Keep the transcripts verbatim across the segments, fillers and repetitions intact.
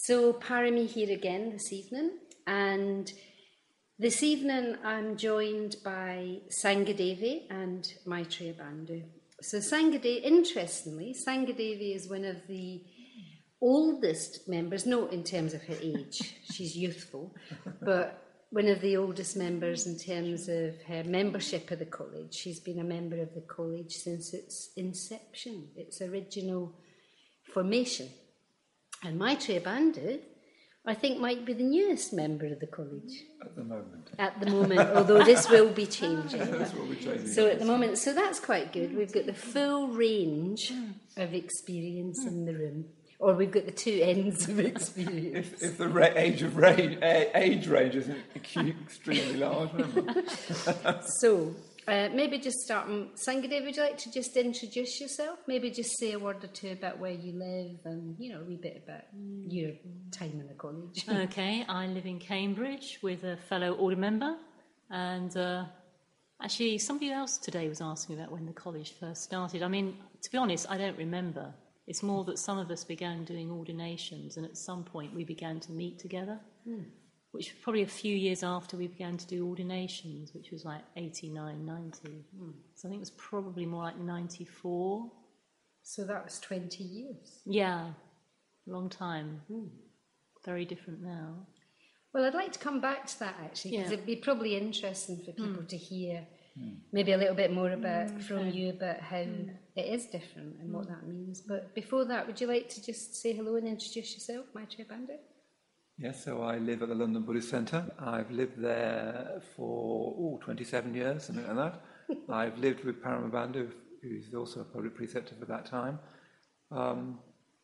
So Parami here again this evening, and this evening I'm joined by Sangadevi and Maitreya Bandhu. So Sangadevi, interestingly, Sangadevi is one of the oldest members, not in terms of her age, she's youthful, but one of the oldest members in terms of her membership of the college. She's been a member of the college since its inception, its original formation. And Maitreya Bandhu, I think, might be the newest member of the college. At the moment. At the moment, although this will be changing. This will be changing. So at the moment, so that's quite good. We've got the full range of experience in the room. Or we've got the two ends of experience. If, if the ra- age of range, age range isn't extremely large, remember? So, uh, maybe just starting. Sangadevi, would you like to just introduce yourself? Maybe just say a word or two about where you live and, you know, a wee bit about your time in the college. Okay, I live in Cambridge with a fellow order member. And uh, actually, somebody else today was asking about when the college first started. I mean, to be honest, I don't remember. It's more that some of us began doing ordinations, and at some point we began to meet together, mm. which was probably a few years after we began to do ordinations, which was like eighty-nine, ninety. Mm. So I think it was probably more like ninety-four. So that was twenty years. Yeah, long time. Mm. Very different now. Well, I'd like to come back to that, actually, because yeah. it'd be probably interesting for people mm. to hear mm. maybe a little bit more about mm, from okay. you about how mm. it is different and mm. what that means. But before that, would you like to just say hello and introduce yourself, Maitreya Bandhu? Yes, so I live at the London Buddhist Centre. I've lived there for ooh, twenty-seven years, something like that. I've lived with Parama Bandhu, who's also a public preceptor for that time. Um,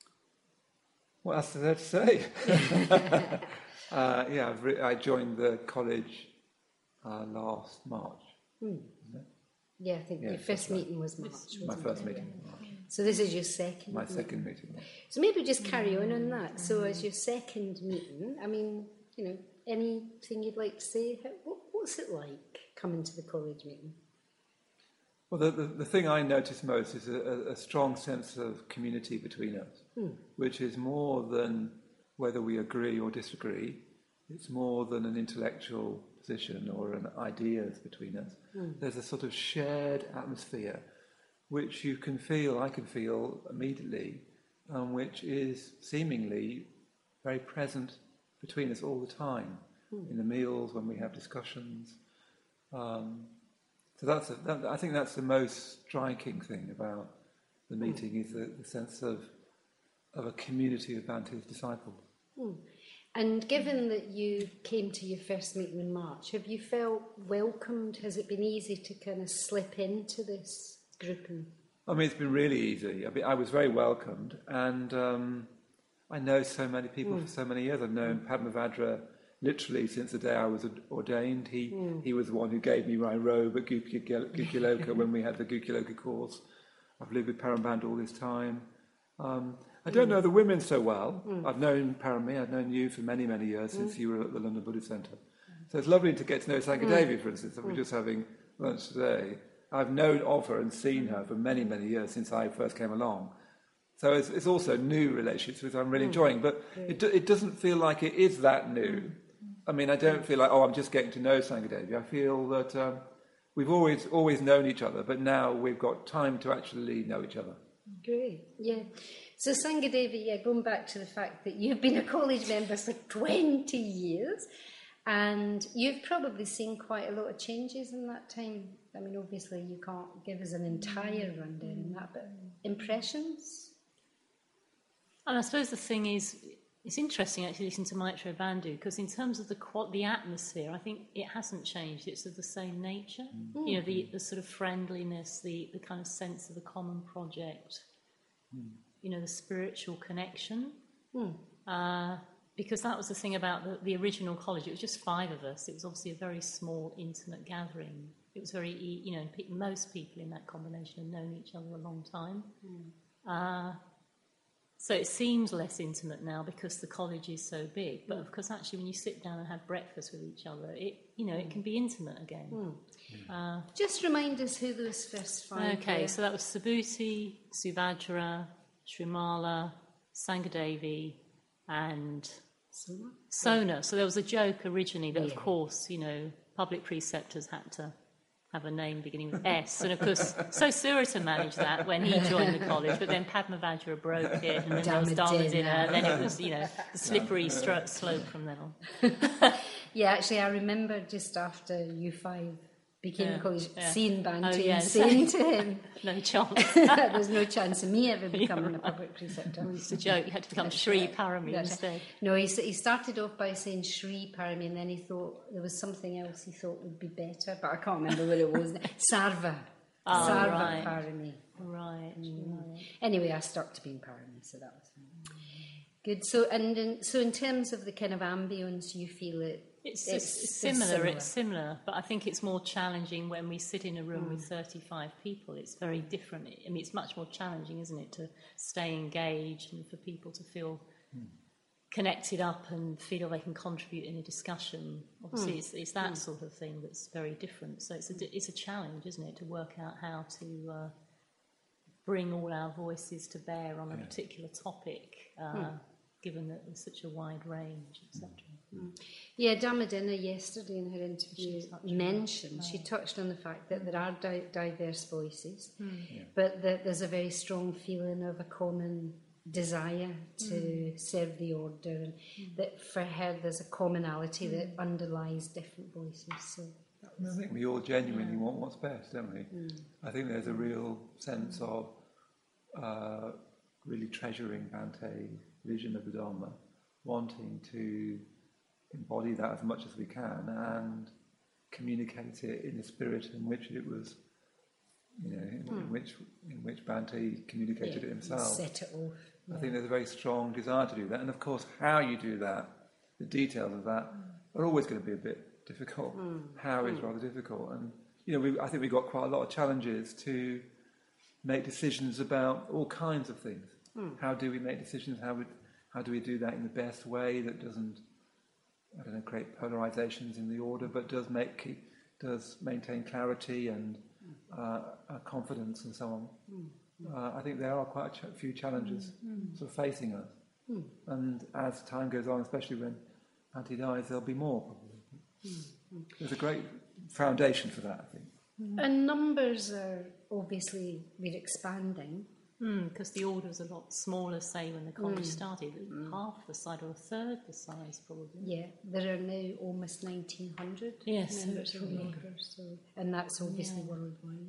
what else is there to say? uh, yeah, I've re- I joined the college uh, last March. Hmm. Yeah, I think yeah, your first meeting right. was March. My first it? meeting was March. So this is your second My meeting. second meeting. Yeah. So maybe just carry on on that. So as your second meeting, I mean, you know, anything you'd like to say? What, what's it like coming to the college meeting? Well, the, the, the thing I notice most is a, a strong sense of community between us, hmm. which is more than whether we agree or disagree. It's more than an intellectual position or an ideas between us. Hmm. There's a sort of shared atmosphere which you can feel, I can feel immediately, um, which is seemingly very present between us all the time, hmm. in the meals, when we have discussions. Um, so that's a, that, I think that's the most striking thing about the meeting, hmm. is the, the sense of of a community of Bandhu's disciples. Hmm. And given that you came to your first meeting in March, have you felt welcomed? Has it been easy to kind of slip into this grouping? I mean, it's been really easy. I mean, I was very welcomed, and um, I know so many people mm. for so many years. I've known mm. Padmavajra literally since the day I was ordained. He mm. he was the one who gave me my robe at Gukyaloka when we had the Gukyaloka course. I've lived with Parama Bandhu all this time. Um, I don't mm. know the women so well. Mm. I've known Parami, I've known you for many, many years since mm. you were at the London Buddhist Centre. So it's lovely to get to know Sangadevi, mm. for instance. We were mm. just having lunch today. I've known of her and seen her for many, many years since I first came along. So it's, it's also new relationships, which I'm really mm. enjoying. But it, it doesn't feel like it is that new. I mean, I don't feel like, oh, I'm just getting to know Sangadevi. I feel that um, we've always always known each other, but now we've got time to actually know each other. Great, yeah. So Sangadevi, yeah, going back to the fact that you've been a college member for twenty years, and you've probably seen quite a lot of changes in that time. I mean, obviously you can't give us an entire rundown on that, but impressions? And I suppose the thing is, it's interesting actually listening to Maitreya Bandhu, because in terms of the the atmosphere, I think it hasn't changed. It's of the same nature. Mm. You know, the, the sort of friendliness, the, the kind of sense of a common project, mm. you know, the spiritual connection. Mm. Uh, because that was the thing about the, the original college. It was just five of us. It was obviously a very small, intimate gathering. It was very, you know, most people in that combination had known each other a long time. Mm. Uh, so it seems less intimate now because the college is so big. But of course, actually, when you sit down and have breakfast with each other, it, you know, it can be intimate again. Mm. Uh, Just remind us who those first five Okay, were. so that was Subhuti, Subhadra, Srimala, Sangadevi, and Sona? Sona. So there was a joke originally that, Yeah. of course, you know, public preceptors had to have a name beginning with S. And, of course, so Surita managed that when he joined the college, but then Padmavajra broke it, and then there was Dharmadina, and then it was, you know, the slippery stro- slope from then on. Yeah, actually, I remember just after U five became Yeah, the college, yeah. seeing Bantu Oh, yeah, and saying to him, No chance. there's no chance of me ever becoming Yeah, a public preceptor. It's a joke. You had to become That's Sri right. Parami That's instead. right. No, he, s- he started off by saying Sri Parami, and then he thought there was something else he thought would be better, but I can't remember what it was. Sarva. Oh, Sarva right. Parami. Right, right. Anyway, I stuck to being Parami, so that was fine. Good. So, and in, so in terms of the kind of ambience, you feel it. It's, It's- it's, it's similar, similar. it's similar, but I think it's more challenging when we sit in a room with thirty-five people. It's very different. I mean, it's much more challenging, isn't it, to stay engaged and for people to feel connected up and feel they can contribute in a discussion. Obviously, it's, it's that sort of thing that's very different. So it's a, di- it's a challenge, isn't it, to work out how to uh, bring all our voices to bear on a particular topic, uh, given that there's such a wide range, et cetera. Yeah, Dharmadina yesterday in her interview mentioned, she touched on the fact that there are di- diverse voices, but that there's a very strong feeling of a common desire to serve the order, and that for her there's a commonality that underlies different voices. So that I was, think we all genuinely want what's best, don't we? I think there's a real sense of uh, really treasuring Bante's vision of the Dharma, wanting to embody that as much as we can and communicate it in the spirit in which it was, you know, in, in which in which Bante communicated it himself. set it off. I think there's a very strong desire to do that, and of course, how you do that, the details of that, are always going to be a bit difficult. How is rather difficult, and you know, we, I think we've got quite a lot of challenges to make decisions about all kinds of things. How do we make decisions? How would how do we do that in the best way that doesn't, I don't know, create polarizations in the order, but does make keep, does maintain clarity and uh, uh, confidence and so on. Uh, I think there are quite a ch- few challenges sort of facing us, and as time goes on, especially when Bante dies, there'll be more probably. There's a great foundation for that, I think. And numbers are obviously, we're expanding. Because the order was a lot smaller, say, when the college started. Half the size, or a third the size, probably. Yeah, there are now almost nineteen hundred Yes, members of the absolutely. order, so, and that's obviously worldwide.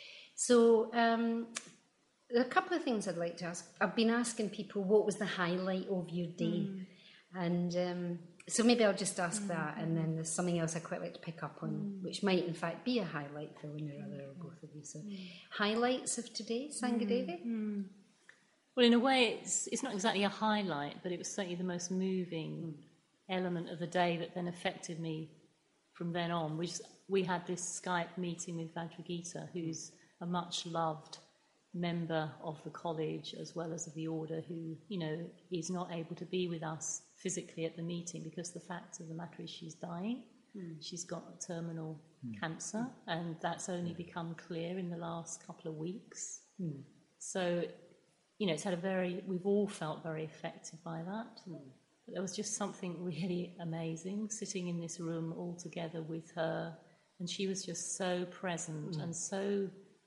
So, um, there are a couple of things I'd like to ask. I've been asking people what was the highlight of your day, and um, so maybe I'll just ask that, and then there's something else I'd quite like to pick up on, which might in fact be a highlight for one or other or both of you. So, highlights of today, Sangadevi? Well, in a way, it's it's not exactly a highlight, but it was certainly the most moving element of the day that then affected me from then on. Which we had this Skype meeting with Vajragita, who's a much loved member of the college as well as of the order, who, you know, is not able to be with us physically at the meeting because the fact of the matter is she's dying. She's got terminal cancer, and that's only become clear in the last couple of weeks. So, you know, it's had a very, we've all felt very affected by that. But there was just something really amazing sitting in this room all together with her, and she was just so present and so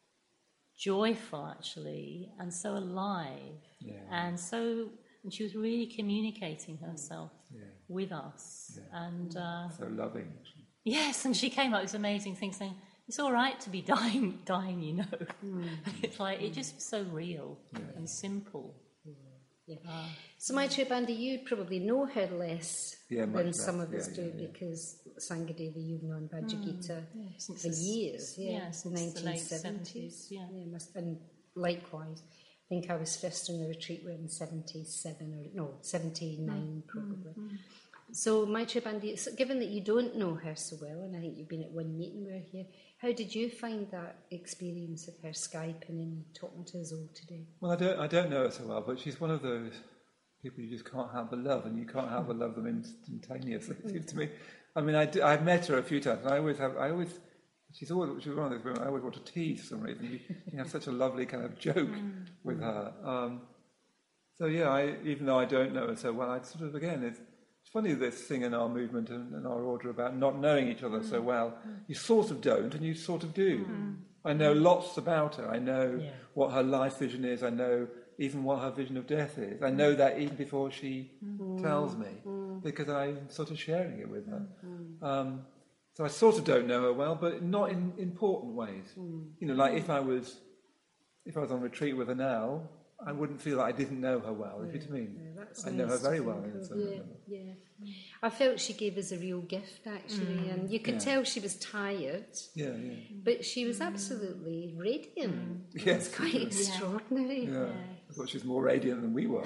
joyful, actually, and so alive, Yeah. and so, and she was really communicating herself Yeah. with us, Yeah. and uh, So loving, actually. yes, and she came up with this amazing thing saying, it's all right to be dying, dying, you know. It's like, it just was so real and simple. Yeah. Uh, So, Maitreya Bandi, you probably know her less Yeah, much than less, some of yeah, us do, yeah, yeah. because Sangadevi, you've known Vajragita since for the- years, yeah, yeah, the since the late nineteen seventies. seventies, yeah. must, and likewise, I think I was first on the retreat in seventy-seven or no, seventy-nine probably. So, Maitreya Bandi, so given that you don't know her so well, and I think you've been at one meeting we were here, how did you find that experience of her Skyping and talking to us all today? Well, I don't, I don't know her so well, but she's one of those people you just can't help but love, and you can't help but love them instantaneously. It seems to me. I mean, I, I've met her a few times, and I always have. I always. She's always. She's one of those women I always want to tease for some reason. You, you have such a lovely kind of joke with her. Um, so yeah, I, even though I don't know her so well, I sort of, again, it's, it's funny this thing in our movement and, and our order about not knowing each other mm. so well. Mm. You sort of don't and you sort of do. Mm. I know lots about her. I know yeah. what her life vision is. I know even what her vision of death is. I know that even before she mm. tells me, mm. because I'm sort of sharing it with her. Mm. Um, so I sort of don't know her well, but not in important ways. Mm. You know, like if I was, if I was on retreat with her now, I wouldn't feel that I didn't know her well, yeah, if you know what I mean. Yeah, I know her very well. Yeah, yeah. I felt she gave us a real gift, actually, mm. and you could yeah. tell she was tired. Yeah, yeah. But she was absolutely radiant. Mm. Yes. It's quite yeah. extraordinary. Yeah. yeah. I thought she was more radiant than we were.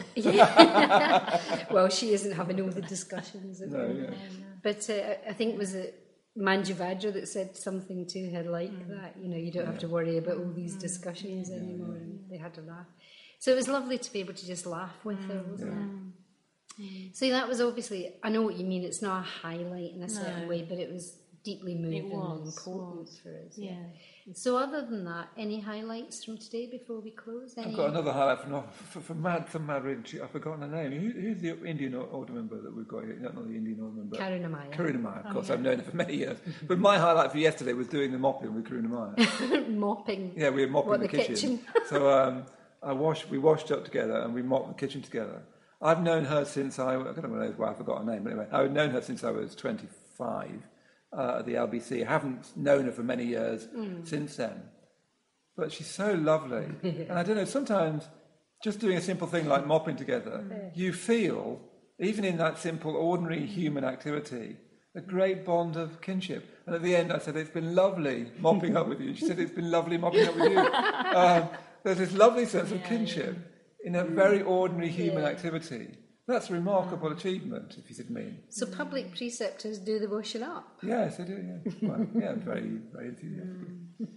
Yeah. Well, she isn't having all the discussions. No, yeah. But uh, I think it was a Manjuvadra that said something to her like mm. that. You know, you don't yeah. have to worry about all these discussions yeah. anymore. Yeah. And they had a laugh. So it was lovely to be able to just laugh with mm. her, wasn't yeah. it? Mm. So that was obviously, I know what you mean, it's not a highlight in a certain no. way, but it was deeply moving was, and important was. for us. Yeah. yeah. So other than that, any highlights from today before we close? Any... I've got another highlight from, from, from Mad, from Mad Ridge. I've forgotten her name. Who, who's the Indian order member that we've got here? Not the Indian order member. Karuna Maya. Karuna Maya, of course. Oh, yeah. I've known her for many years. But my highlight for yesterday was doing the mopping with Karuna Maya. Mopping? Yeah, we were mopping what, the, the kitchen. kitchen? So um, I washed, we washed up together and we mopped the kitchen together. I've known her since I, I don't know why I forgot her name, but anyway, I've known her since I was twenty-five uh, at the L B C. I haven't known her for many years mm. since then. But she's so lovely. And I don't know, sometimes just doing a simple thing like mopping together, mm. you feel, even in that simple, ordinary human activity, a great bond of kinship. And at the end I said, it's been lovely mopping up with you. She said, it's been lovely mopping up with you. Um, there's this lovely sense of kinship in a very ordinary human yeah. activity. That's a remarkable achievement, if you see what I mean. So public preceptors do the washing up? Yes, they do, yeah. Well, yeah, very, very enthusiastic.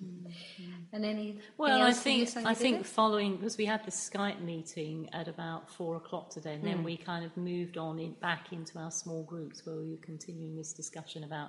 And any well, I think I think following, because we had the Skype meeting at about four o'clock today, and mm. then we kind of moved on in, back into our small groups where we were continuing this discussion about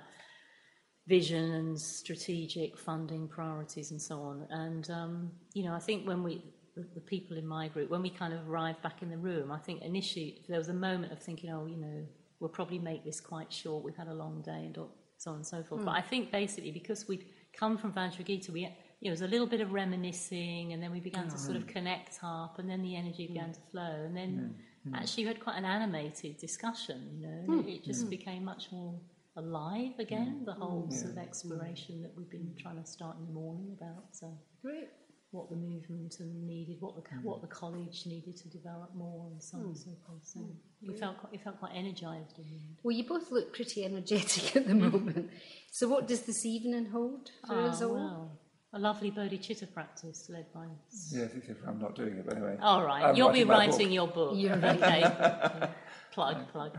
vision and strategic funding priorities and so on. And um, you know, I think when we the, the people in my group, when we kind of arrived back in the room, I think initially there was a moment of thinking, oh, you know, we'll probably make this quite short. We've had a long day and so on and so forth. Mm. But I think basically because we'd come from Vajragita, we you know, it was a little bit of reminiscing, and then we began oh, to sort of connect up, and then the energy began mm. to flow, and then mm. actually we had quite an animated discussion, you know, mm. it just mm. became much more alive again, mm. the whole yeah. sort of exploration that we've been trying to start in the morning about, so great. What the movement needed, what the what the college needed to develop more, and so on and so forth. So mm. we felt quite, we felt quite energised in the end. Well, you both look pretty energetic at the moment. So, what does this evening hold for oh, us all? Well, a lovely Bodhicitta practice led by us. Yes, except I'm not doing it, but anyway. All right, I'm you'll writing be writing your book. You're right. Okay. Yeah. Plug, plug.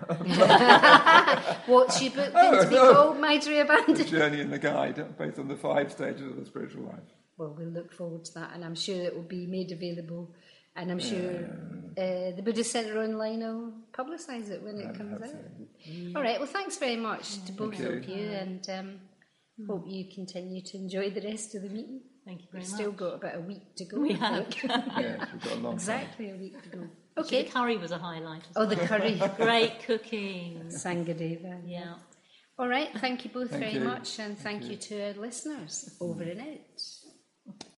What's your book going oh, to be no. called, Maitreya Bandhu? The Journey and the Guide, based on the five stages of the spiritual life. Well, we'll look forward to that, and I'm sure it will be made available, and I'm sure uh, the Buddhist Centre Online will publicise it when it I comes out. So. Mm. All right, well, thanks very much to both you. of you, and um, mm. hope you continue to enjoy the rest of the meeting. Thank you very We've much. still got about a week to go, we I have. think. Yes, we've got a long Exactly time. a week to go. Okay. The curry was a highlight as Oh, well. the curry. Great cooking. Sangadeva. Yeah. All right, thank you both thank very you. much, and thank, thank you. you to our listeners. Over and out.